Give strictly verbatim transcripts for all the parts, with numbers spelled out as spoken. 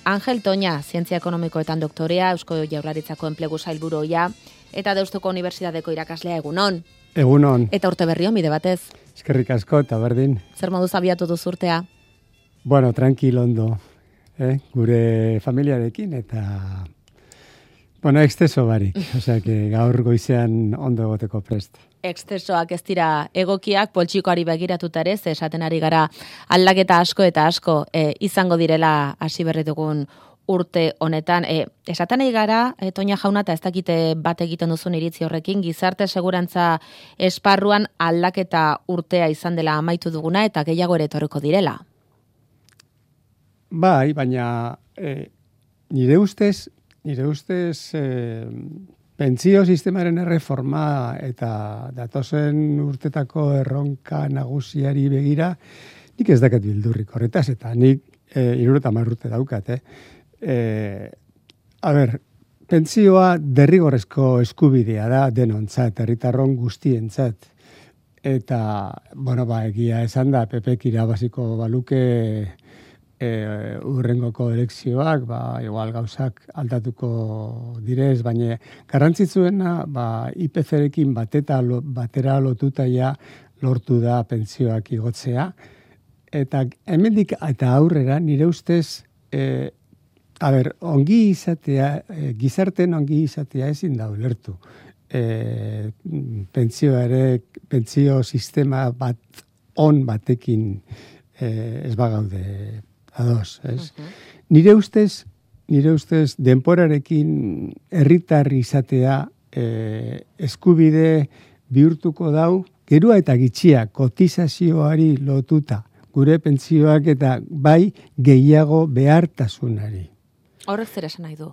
Angel Toña, Zientzia Ekonomikoetan doktorea, Eusko Jaurlaritzako Enplegu Sailburuia, eta Deustuko Unibertsitateko irakaslea egunon. Egunon. Eta urte berri on bide batez. Eskerrik asko eta berdin. Zer moduz abiatu duzu urtea? Bueno, tranquil ondo, eh? Gure familiarekin eta bueno, exceso barik, osea que gaur goizean ondo egoteko prest. Excesoak ez dira egokiak, poltsikoari begiratuta ere, ze esaten ari gara aldaketa asko eta asko e, izango direla hasi berri dugun urte honetan. E, esaten ari gara, e, Toña jauna, eta ez dakite bat egiten duzun iritzi horrekin, gizarte segurantza esparruan aldaketa urtea izan dela amaitu duguna eta gehiago ere etorriko direla. Bai, baina e, nire ustez, nire ustez e, pentsio sistemaren erreforma eta datozen urtetako erronka nagusiari begira, nik ez dakat bildurrik horretaz, eta nik e, irureta marrute daukat, eh? E, a ber, pentsioa derrigorrezko eskubidea da denontzat, herritarron guztientzat. Eta, bueno, ba, egia esan da, Pepek irabaziko baluke e, urrengoko elekzioak, ba, igual gauzak aldatuko direz, baina garrantzitsuena, ba, I P C-rekin bateta, lo, batera lotuta ja lortu da pentsioak igotzea. Eta hemendik eta aurrera, nire ustez, e, a ber, ongi izatea, e, gizarten ongi izatea ezin da ulertu. E, pentsio ere, pentsio sistema bat on batekin e, ez bagaude ados, ez? Uh-huh. Nire ustez, nire ustez denporarekin herritar izatea e, eskubide bihurtuko dau, gerua eta gitxia kotizazioari lotuta, gure pentsioak eta bai gehiago behartasunari. Horrek zer esan nahi du?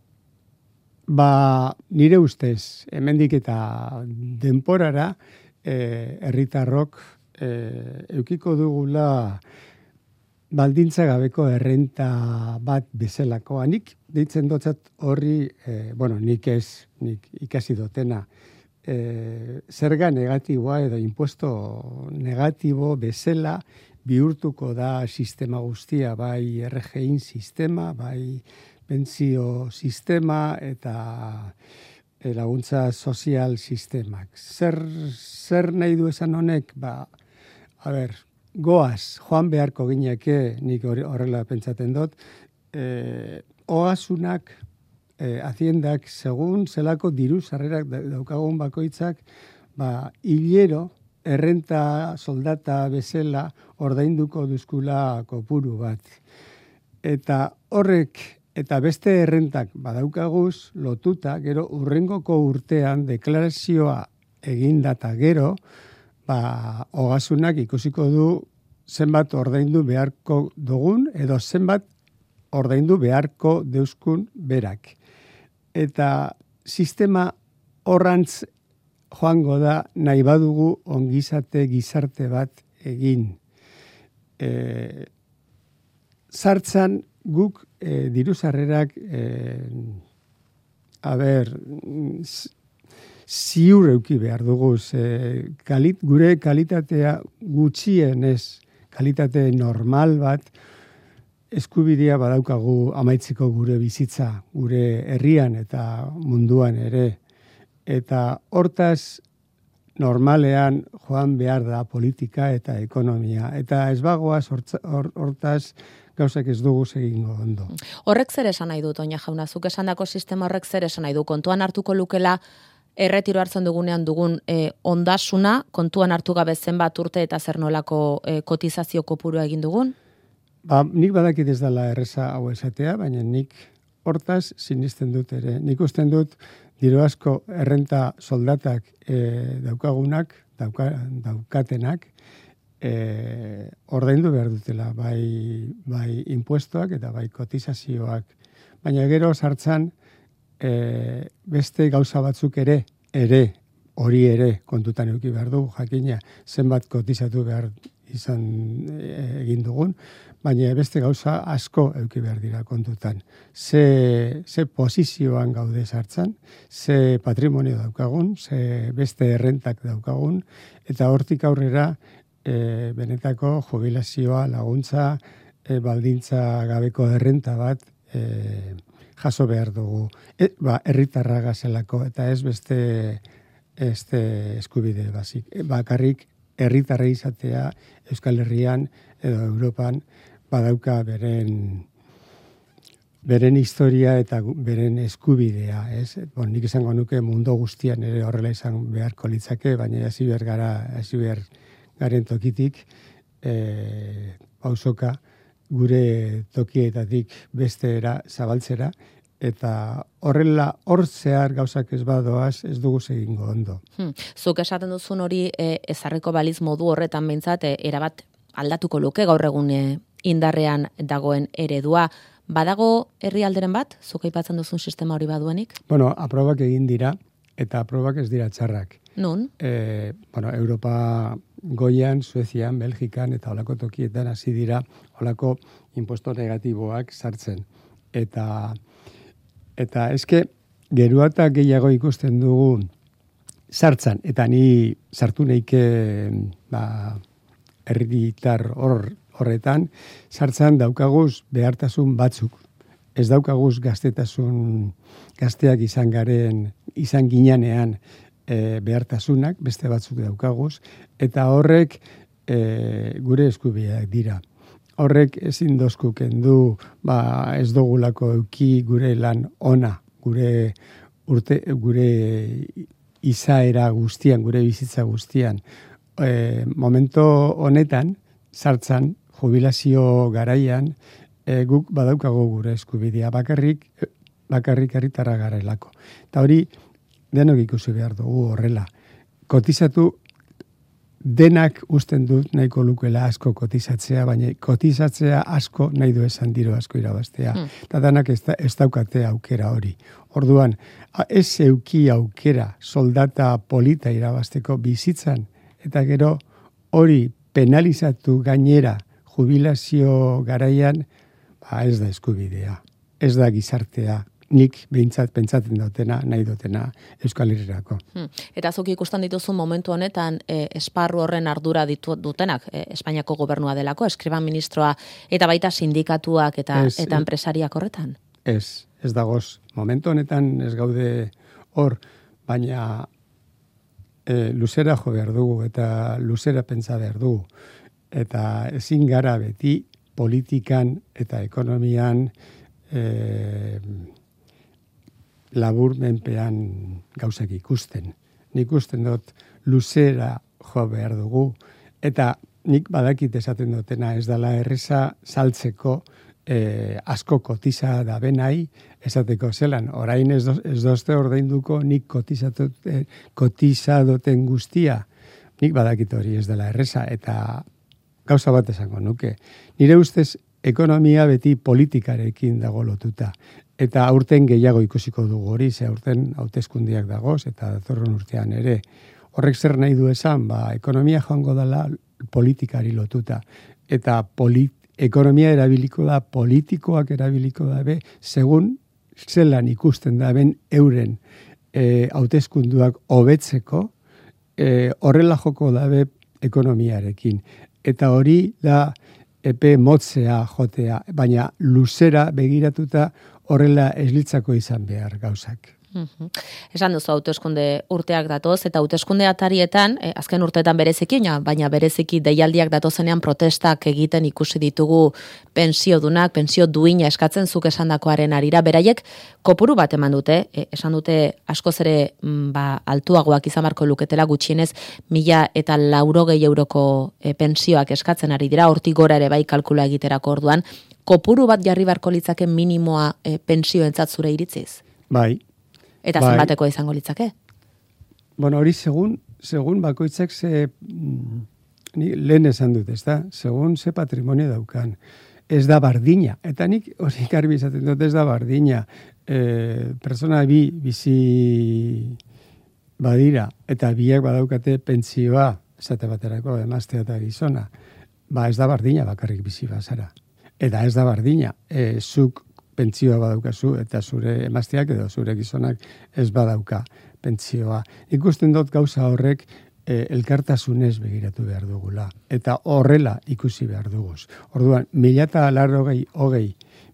Ba, nire ustez, hemendik eta denporara, eh, herritarrok eh, eukiko dugula baldintza gabeko errenta bat bezalakoa. Nik deitzen dotzat horri, eh, bueno, nik ez, nik ikasi dotena, eh, zerga negatiboa edo impuesto negatibo bezala bihurtuko da sistema guztia, bai R G I sistema, bai pentsio sistema eta laguntza sozial sistemak. Zer, zer nahi du esan honek? Ba, a ber, goaz, joan beharko gineke, nik horrela pentsaten dut, e, oasunak, e, haziendak, segun zelako diru sarrerak daukagun bakoitzak, ba, hilero, errenta soldata bezala ordainduko duzkula kopuru bat. Eta horrek, eta beste errentak badaukaguz lotuta, gero urrengoko urtean deklarazioa egindata gero, ba, ogasunak ikusiko du zenbat ordaindu beharko dugun, edo zenbat ordaindu beharko deuskun berak. Eta sistema horrantz joango da nahi badugu ongizate gizarte bat egin. E, zartzan guk e, diru sarrerak e, a ber, ziur euki behar dugu, e, kalit, gure kalitatea gutxienez, kalitate normal bat, eskubidea badaukagu amaitzeko gure bizitza, gure herrian eta munduan ere. Eta hortaz normalean joan behar da politika eta ekonomia. Eta ez bagoaz hortaz gauzak ez dugu egingo ondo. Horrek zer esan nahi du, Toña jauna, zuk esandako sistema horrek zer esan nahi du? Kontuan hartuko lukela erretiro hartzen dugunean dugun e, ondasuna, kontuan hartu gabe zenbat urte eta zer nolako e, kotizazio kopuru egin dugun? Ba, nik badakit ez dela erreza hau esatea, baina nik hortaz sinisten dut ere. Nik usten dut diru asko errenta soldatak e, daukagunak, dauka, daukatenak, e, ordaindu behar dutela, bai, bai impuestoak eta bai kotizazioak. Baina gero sartzan e, beste gauza batzuk ere, ere, hori ere kontutan eduki behar dugu, jakina zenbat kotizatu behar izan e, egin dugun, baina beste gauza asko eduki behar dira kontutan. Ze, ze posizioan gaude sartzan, ze patrimonio daukagun, ze beste errentak daukagun, eta hortik aurrera e, benetako jubilazioa, laguntza, e, baldintza gabeko errenta bat e, jaso behar dugu. E, ba, herritarra gazelako, eta ez beste este eskubide bazik. E, bakarrik herritarra izatea Euskal Herrian edo Europan badauka beren beren historia eta beren eskubidea, ez? Bon, nik izango nuke mundu guztian ere horrela izan beharko litzake, baina hasi behar gara, hasi behar garen tokitik, e, pausoka, gure tokietatik bestera zabaltzera, eta horrela hor zehar gauzak ez badoaz, ez dugu egingo ondo. Hmm. Zuk esaten duzun hori e, ezarriko baliz modu horretan behintzat, e, erabat aldatuko luke gaur egun e, indarrean dagoen eredua. Badago herrialderen bat, zuk aipatzen duzun sistema hori baduenik? Bueno, aprobak egin dira, eta aprobak ez dira txarrak. Nun? E, bueno, Europa goian, Suezian, Belgikan eta olako tokietan hasi dira olako impuesto negatiboak sartzen. Eta eta eske gerua eta gehiago ikusten dugu sartzan, eta ni sartu neike ba, herritar hor horretan, sartzan daukaguz behartasun batzuk. Ez daukaguz gaztetasun, gazteak izan garen, izan ginean e, behartasunak, beste batzuk daukaguz, eta horrek e, gure eskubideak dira. Horrek ezin dozku kendu, ba, ez dugulako euki gure lan ona, gure urte, gure izaera guztian, gure bizitza guztian. E, momento honetan, sartzan, jubilazio garaian, e, guk badaukago gure eskubidea, bakarrik, bakarrik herritarra garelako. Eta hori, denok ikusi behar dugu horrela. Kotizatu, denak usten dut nahiko lukela asko kotizatzea, baina kotizatzea asko nahi du esan diru asko irabaztea. Hmm. Eta denak ez, da, ez daukate aukera hori. Orduan, ez euki aukera soldata polita irabazteko bizitzan, eta gero hori penalizatu gainera jubilazio garaian, ba ez da eskubidea, ez da gizartea, nik behintzat pentsatzen dutena, nahi dutena Euskal Herrirako. Hmm. Eta zuk ikusten dituzu momentu honetan e, esparru horren ardura ditu dutenak, e, Espainiako gobernua delako, eskriban ministroa, eta baita sindikatuak eta, ez, eta enpresariak horretan? Ez, ez dagoz. Momentu honetan ez gaude hor, baina e, luzera jo behar dugu eta luzera pentsa behar dugu. Eta ezin gara beti politikan eta ekonomian e, labur menpean gauzak ikusten. Nik ikusten dut luzera jo behar dugu, eta nik badakit esaten dutena ez dela erreza saltzeko e, asko kotiza da benai, esateko zelan, orain ez, do, ez dozte ordainduko nik kotiza duten guztia. Nik badakit hori ez dela erreza, eta gauza bat esango nuke. Nire ustez, ekonomia beti politikarekin dago lotuta. Eta aurten gehiago ikusiko dugu hori, ze aurten hauteskundiak dagoz, eta datorren urtean ere. Horrek zer nahi du esan, ba, ekonomia joango dela politikari lotuta. Eta polit, ekonomia erabiliko da, politikoak erabiliko dabe, segun zelan ikusten daben euren e, hauteskunduak hobetzeko, e, horrela joko dabe ekonomiarekin. Eta hori da epe motzea jotea, baina luzera begiratuta horrela eslitzako izan behar gauzak. Uhum. Esan duzu hauteskunde urteak datoz, eta hauteskunde atarietan, eh, azken urteetan bereziki, baina bereziki deialdiak datozenean protestak egiten ikusi ditugu pensiodunak, pensio duina eskatzen zuk esandakoaren arira, beraiek kopuru bat eman dute, eh, esan dute askoz ere mm, ba, altuagoak izan barko luketela gutxienez mila eta laurogei euroko eh, pensioak eskatzen ari dira, hortik gora ere bai kalkula egiterako orduan, kopuru bat jarri barko litzake minimoa eh, pensioentzat zure iritziz? Bai. Eta bai. Zenbateko izango litzake? Bueno, hori segun, segun bakoitzak ze, ni lehen esan dut, ez da? Segun ze patrimonio daukan. Ez da bardina. Eta nik hori garbi izaten dut, ez da bardina. E, persona bi bizi badira, eta biak badaukate pentsioa, esate baterako, emaztea eta gizona. Ba ez da bardina bakarrik bizi bazara. Eta ez da bardina. E, zuk pentsioa badaukazu, eta zure emazteak edo zure gizonak ez badauka pentsioa. Ikusten dut gauza horrek e, elkartasunez begiratu behar dugula. Eta horrela ikusi behar duguz. Orduan, mila eta larrogei hogei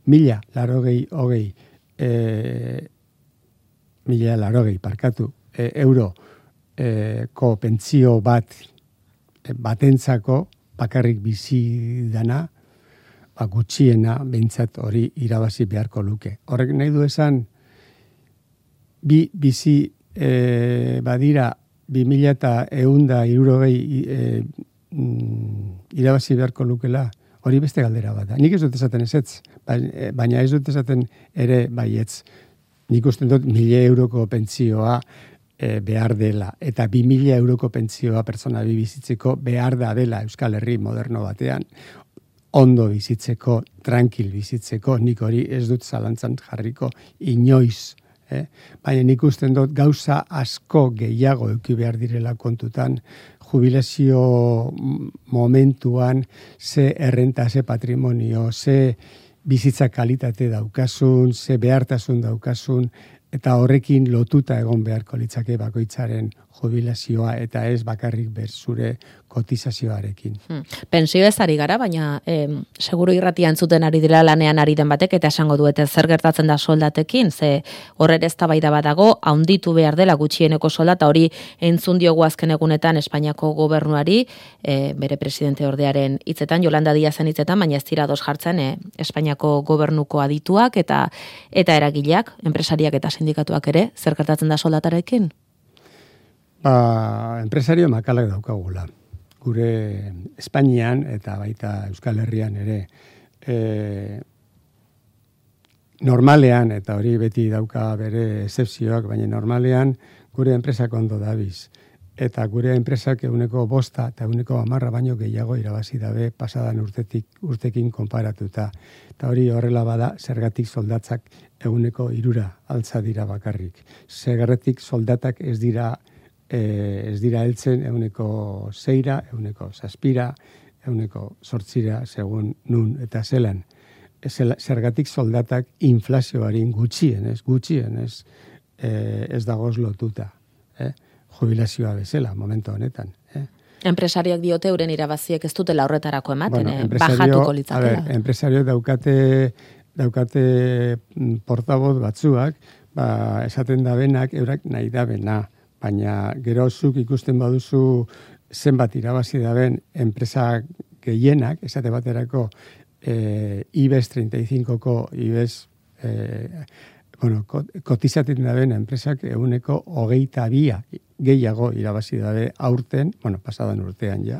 mila larogei hogei, e, mila larogei, parkatu, e, euro e, ko pentsio bat e, batentzako bakarrik bizi dana, ba, gutxiena behintzat hori irabazi beharko luke. Horrek nahi du esan, bi bizi e, badira bi mila eta eunda irurogei e, mm, irabazi beharko lukela, hori beste galdera bat da. Nik ez dut esaten ezetz, baina ez dut esaten ere baietz. Nik usten dut mila euroko pentsioa e, behar dela, eta bi mila euroko pentsioa pertsona bi bizitzeko behar da dela Euskal Herri moderno batean, ondo bizitzeko, tranquil bizitzeko, nik hori ez dut zalantzan jarriko inoiz. Eh? Baina nik usten dut gauza asko gehiago euki behar direla kontutan, jubilazio momentuan ze errenta, ze patrimonio, ze bizitza kalitate daukasun, ze behartasun daukasun, eta horrekin lotuta egon beharko litzake bakoitzaren jubilazioa eta ez bakarrik ber zure kotizazioarekin. Hmm. Pensio ez ari gara, baina eh, seguru irratian zuten ari dira lanean ari den batek eta esango duete zer gertatzen da soldatekin, ze horre eztabaida badago, haunditu behar dela gutxieneko soldata, hori entzun diogu azken egunetan Espainiako gobernuari, eh, bere presidente ordearen hitzetan, Yolanda Díazen hitzetan, baina ez dira dos jartzen eh, Espainiako gobernuko adituak eta eta eragileak, enpresariak eta sindikatuak ere, zer gertatzen da soldatarekin? Ba, enpresario makalak daukagula. Gure Espainian eta baita Euskal Herrian ere e, normalean, eta hori beti dauka bere excepzioak, baina normalean gure enpresak ondo dabiz. Eta gure enpresak eguneko bosta eta eguneko hamarra baino gehiago irabazi dabe pasadan urtetik, urtekin konparatuta. Eta hori horrela bada, zergatik soldatzak eguneko hirura altza dira bakarrik. Zergatik soldatak ez dira E, ez dira heltzen euneko zeira, euneko zazpira, euneko sortzira, segun nun eta zelan. Ez, zergatik soldatak inflazioarin gutxien, ez gutxien, ez, e, ez dagoz lotuta. Eh? Jubilazioa bezala, momentu honetan. Eh? Enpresariak diote euren irabaziek ez dutela horretarako ematen, bueno, eh? Bajatuko litzatela. Enpresario daukate, daukate portaboz batzuak, ba, esaten da benak, eurak nahi da bena. Baina gero zuk ikusten baduzu zenbat irabazi daben enpresa gehienak, esate baterako e, IBEX treinta y cincoko IBEX e, bueno, kotizaten daben enpresak eguneko hogeita bia gehiago irabazi dabe aurten, bueno, pasadan urtean ja,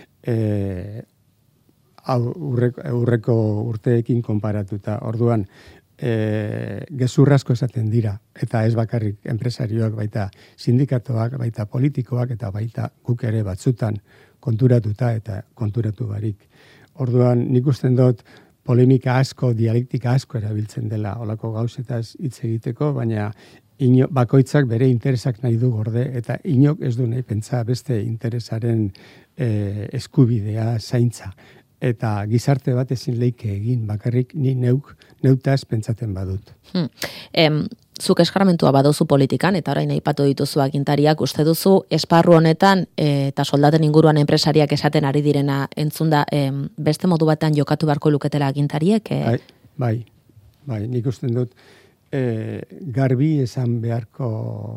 e, aurreko, aurreko urteekin konparatuta. Orduan, E, gezurrasko esaten dira, eta ez bakarrik enpresarioak, baita sindikatoak, baita politikoak, eta baita guk ere batzutan konturatuta eta konturatu barik. Orduan, nik usten dut polemika asko, dialektika asko erabiltzen dela olako gauzetaz hitz egiteko, baina ino, bakoitzak bere interesak nahi du gorde, eta inok ez du nahi pentsa beste interesaren e, eskubidea zaintza. Eta gizarte bat ezin leike egin, bakarrik ni neuk, neutaz pentsaten badut. Hmm. Em, zuk eskarmentua baduzu politikan, eta orain aipatu dituzu agintariak, uste duzu esparru honetan, e, eta soldaten inguruan enpresariak esaten ari direna entzunda, em, beste modu batean jokatu beharko luketela agintariek? E? Bai, bai, bai, nik usten dut, e, garbi esan beharko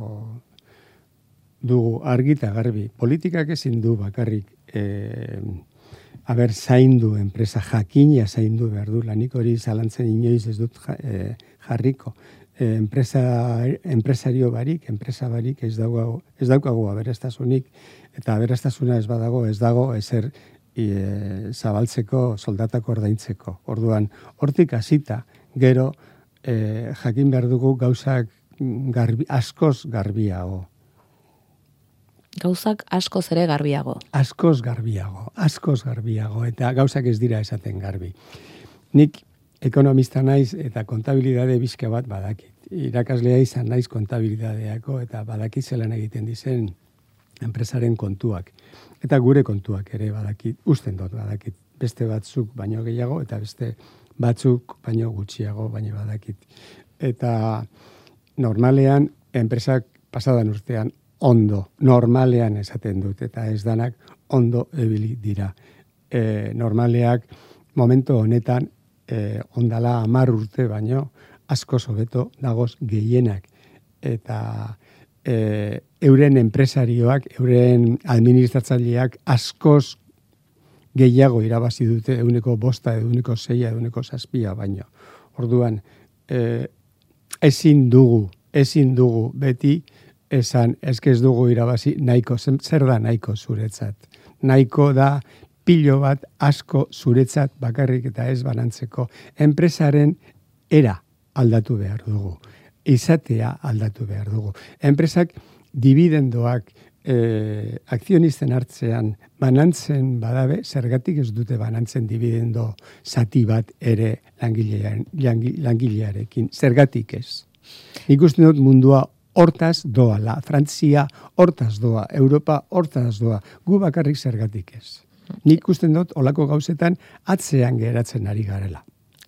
dugu, argita garbi. Politikak ezin du bakarrik, e, haber zaindu enpresa jakina zaindu behar du, lanik hori zalantzen inoiz ez dut e, jarriko. E, enpresa, enpresario barik, enpresa barik ez daukagu, ez daukagu aberastasunik, eta aberastasuna ez badago, ez dago ezer e, zabaltzeko, soldatak ordaintzeko. Orduan, hortik hasita, gero e, jakin behar dugu gauzak garbi, askoz garbiago. Gauzak askoz ere garbiago. Askoz garbiago, askoz garbiago, eta gauzak ez dira esaten garbi. Nik ekonomista naiz eta kontabilidade bizka bat badakit. Irakaslea izan naiz kontabilidadeako eta badakit zelan egiten dizen enpresaren kontuak. Eta gure kontuak ere badakit, usten dut badakit. Beste batzuk baino gehiago eta beste batzuk baino gutxiago baino badakit. Eta normalean enpresak pasadan urtean ondo, normalean esaten dut, eta ez danak ondo ebili dira. E, normaleak momentu honetan e, ondala hamar urte baino, asko hobeto dagoz gehienak. Eta e, euren enpresarioak, euren administratzaileak askoz gehiago irabazi dute euneko bosta, euneko zeia, euneko zazpia baino. Orduan, e, ezin dugu, ezin dugu beti esan, ezkez dugu irabazi nahiko, zer da nahiko zuretzat. Nahiko da pilo bat asko zuretzat bakarrik eta ez banantzeko. Enpresaren era aldatu behar dugu. Izatea aldatu behar dugu. Enpresak dividendoak e, akzionisten hartzean banantzen badabe, zergatik ez dute banantzen dividendo zati bat ere langilearen, langilearekin. Zergatik ez. Nik uste dut mundua hortaz doala. Frantzia hortaz doa. Europa hortaz doa. Gu bakarrik zergatik ez. Nik usten dut olako gauzetan atzean geratzen ari garela.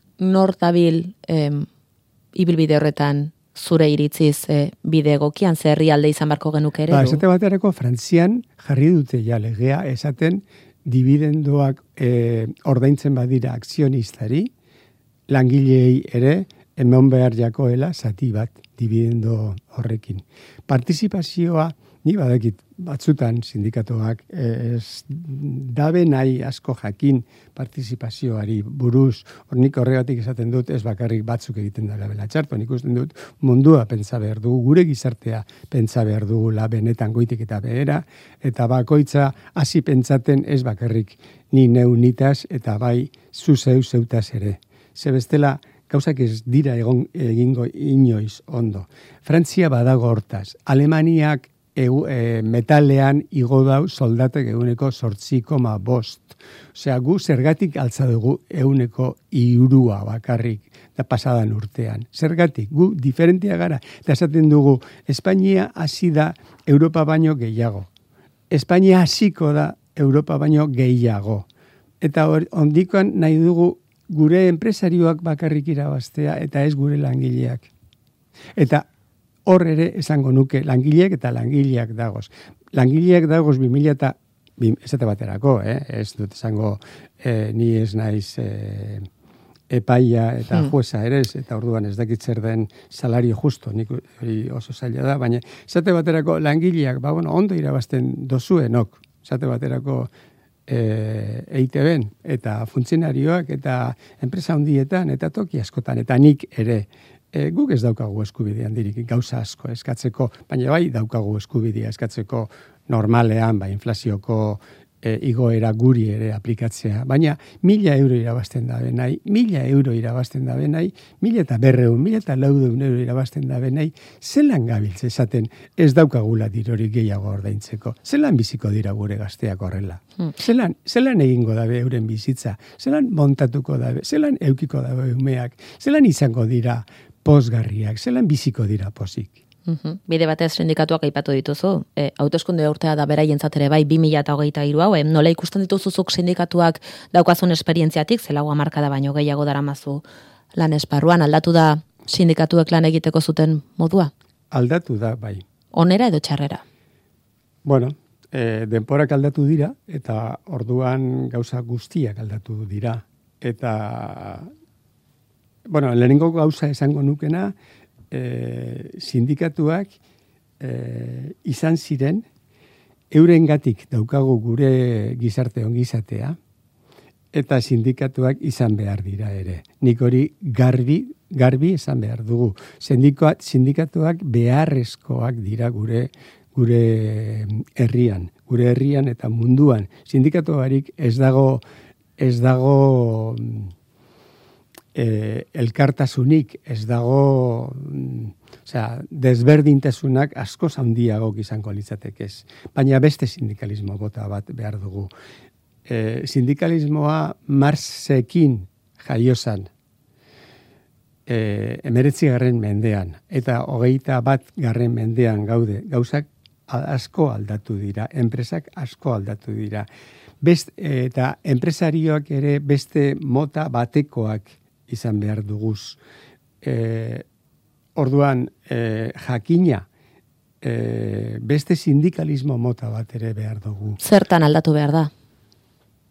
Nortabil em, ibilbide horretan zure iritziz e, bide egokian zer herrialde izan barko genuke ere? Ba, esate baterako Frantzian jarri dute ja legea esaten dividendoak e, ordaintzen badira akzionistari, langileei ere eman behar jakoela zati bat dividendo horrekin. Partizipazioa, ni badakit batzutan sindikatuak ez dabe nahi asko jakin partizipazioari buruz, nik horregatik esaten dut ez bakarrik batzuk egiten dela bela txarto, nik usten dut mundua pentsa behar dugu, gure gizartea pentsa behar dugu la benetan goitik eta behera, eta bakoitza hasi pentsaten ez bakarrik ni neu nitaz eta bai zu zeu zeutaz ere. Ze bestela, gauzak ez dira egon, egingo inoiz ondo. Frantzia badago hortaz, Alemaniak Eu, e, metalean igo dau soldatek eguneko sortzi koma bost. Osea, gu zergatik altza dugu eguneko irua bakarrik da pasadan urtean. Zergatik, gu diferentia gara. Eta esaten dugu, Espainia hasi da Europa baino gehiago. Espainia hasiko da Europa baino gehiago. Eta hor, ondikoan nahi dugu gure enpresarioak bakarrik irabaztea eta ez gure langileak. Eta hor ere esango nuke langileak eta langileak dagoz. Langileak dagoz bi mila eta esate baterako, eh? Ez dut esango eh, ni ez naiz eh, epaia eta hmm. jueza ere, eta orduan ez dakit zer den salario justo, nik hori oso zaila da, baina esate baterako langileak, ba, bueno, ondo irabazten dozuenok, esate baterako E, E I T B-en eta funtzionarioak eta enpresa handietan eta toki askotan eta nik ere e, guk ez daukagu eskubidea handirik gauza asko eskatzeko, baina bai daukagu eskubidea eskatzeko normalean ba inflazioko e, igoera guri ere aplikatzea, baina mila euro irabazten da benai, mila euro irabazten da benai, mila eta berreun, mila eta laudeun euro irabazten da benai, zelan gabiltze esaten ez daukagula dirorik gehiago ordaintzeko, zelan biziko dira gure gazteak horrela. Hmm. Zelan, zelan egingo dabe euren bizitza, zelan montatuko dabe, zelan eukiko dabe umeak, zelan izango dira pozgarriak, zelan biziko dira pozik. Uhum. Bide batez sindikatuak aipatu dituzu, e, hauteskunde urtea da beraientzat ere bai bi mila hogeita hiru hau, e, nola ikusten dituzuzuk sindikatuak daukazun esperientziatik, zelago hamarkada baino gehiago daramazu lan esparruan, aldatu da sindikatuek lan egiteko zuten modua? Aldatu da, bai. Onera edo txarrera? Bueno, e, denporak aldatu dira, eta orduan gauza guztiak aldatu dira. Eta, bueno, lehenengo gauza esango nukena, E, sindikatuak e, izan ziren eurengatik daukagu gure gizarte ongizatea eta sindikatuak izan behar dira ere. Nik hori garbi, garbi esan behar dugu. Sindikoa, sindikatuak beharrezkoak dira gure gure herrian, gure herrian eta munduan. Sindikatuarik ez dago ez dago E, elkartasunik ez dago, osea, desberdintasunak asko handiagok izango litzatekez. Baina beste sindikalismo bota bat behar dugu. E, sindikalismoa Marxekin jaiozan e, emeretzi garren mendean eta hogeita bat garren mendean gaude. Gauzak asko aldatu dira, enpresak asko aldatu dira. Best, eta enpresarioak ere beste mota batekoak izan behar duguz. E, orduan, e, jakina, e, beste sindikalismo mota bat ere behar dugu. Zertan aldatu behar da?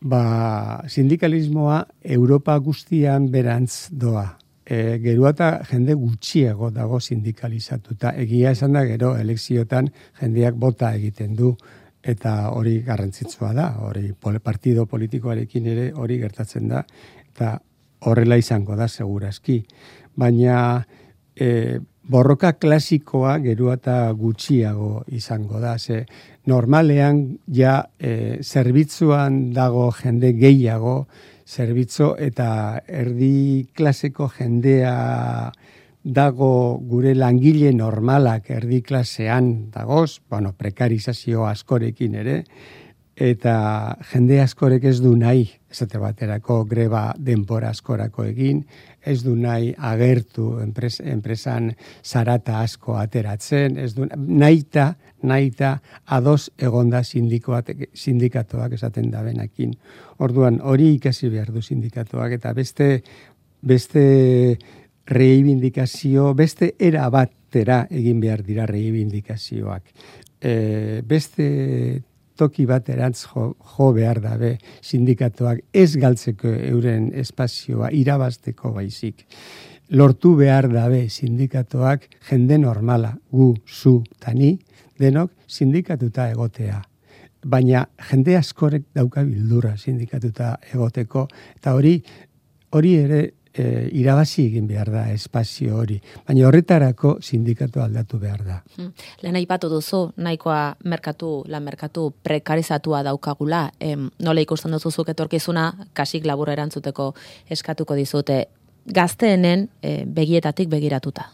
ba, sindikalismoa Europa guztian berantz doa. E, gerua eta jende gutxiago dago sindikalizatuta. Egia esan da gero elekziotan jendeak bota egiten du eta hori garrantzitsua da. Hori partido politikoarekin ere hori gertatzen da eta horrela izango da segurazki. Baina e, borroka klasikoa gerua eta gutxiago izango da. Ze normalean ja e, zerbitzuan dago jende gehiago, zerbitzu eta erdi klaseko jendea dago gure langile normalak erdi klasean dagoz, bueno, prekarizazio askorekin ere, eta jende askorek ez du nahi, esate baterako greba denbora askorako egin, ez du nahi agertu enpres, enpresan zarata asko ateratzen, ez du nahita, nahita ados egonda sindikatuak esaten da benakin. Orduan hori ikasi behar du sindikatuak eta beste beste reibindikazio, beste era batera egin behar dira reibindikazioak. E, beste toki baterantz jo, jo behar dabe sindikatuak ez galtzeko euren espazioa irabazteko baizik. Lortu behar dabe sindikatuak jende normala, gu, zu, tani, denok sindikatuta egotea. Baina jende askorek dauka bildura sindikatuta egoteko eta hori hori ere E, irabazi egin behar da espazio hori, baina horretarako sindikatu aldatu behar da. Hmm. Lehen aipatu duzu, nahikoa merkatu, lan merkatu prekarizatua daukagula, em, nola ikusten duzuzuk etorkizuna, kasik labur erantzuteko eskatuko dizute, gazteenen e, begietatik begiratuta.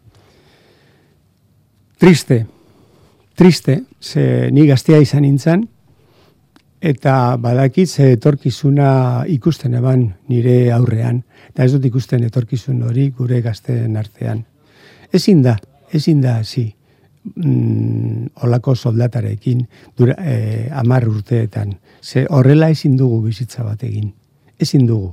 Triste, triste, ze ni gaztea izan nintzen, eta badakit ze etorkizuna ikusten eban nire aurrean. Eta ez dut ikusten etorkizun hori gure gazteen artean. Ezin da, ezin da hasi mm, olako soldatarekin dura, eh, amar urteetan. Ze horrela ezin dugu bizitza bat egin. Ezin dugu.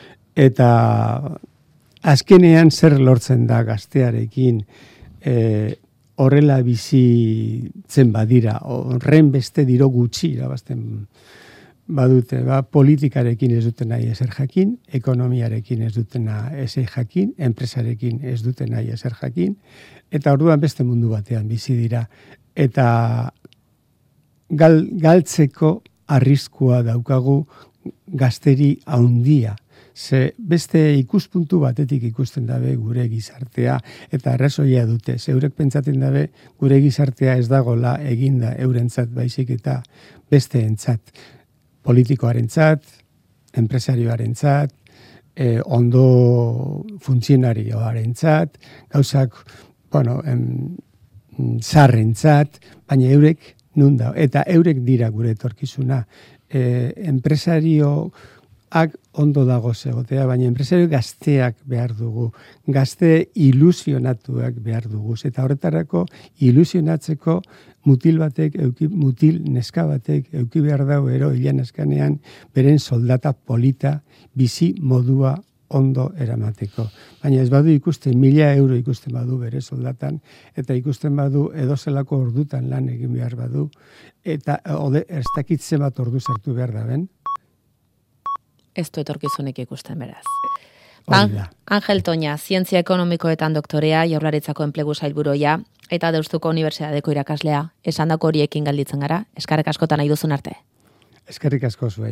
Eta azkenean zer lortzen da gaztearekin eh, horrela bizitzen badira, horren beste diro gutxi irabazten badute, ba, politikarekin ez duten nahi ezer jakin, ekonomiarekin ez duten ezer jakin, enpresarekin ez duten nahi ezer jakin, eta orduan beste mundu batean bizi dira. Eta gal, galtzeko arriskua daukagu gazteri haundia. Ze beste ikuspuntu batetik ikusten dabe gure gizartea eta arrazoia dute. Zeurek pentsatzen dabe gure gizartea ez dagola eginda eurentzat baizik eta besteentzat. Politikoarentzat, enpresarioarentzat, eh, ondo funtzionarioarentzat, gauzak, bueno, em, zarrentzat, baina eurek nun da. Eta eurek dira gure etorkizuna. Eh, enpresario ak ondo dago zegotea, baina enpresario gazteak behar dugu, gazte ilusionatuak behar dugu, eta horretarako ilusionatzeko mutil batek, euki, mutil neska batek, euki behar dago ero hilan eskanean, beren soldata polita, bizi modua ondo eramateko. Baina ez badu ikusten, mila euro ikusten badu bere soldatan, eta ikusten badu edozelako ordutan lan egin behar badu, eta ode, ez dakitzen bat ordu sartu behar da ben, ez du etorkizunek ikusten beraz. Ban, Angel Toña, zientzia ekonomikoetan doktorea, Jaurlaritzako enplegu sailburuia, eta Deustuko Unibertsitateko irakaslea, esandako horiekin galditzen gara, eskerrik askotan nahi duzun arte. Eskerrik asko zuen.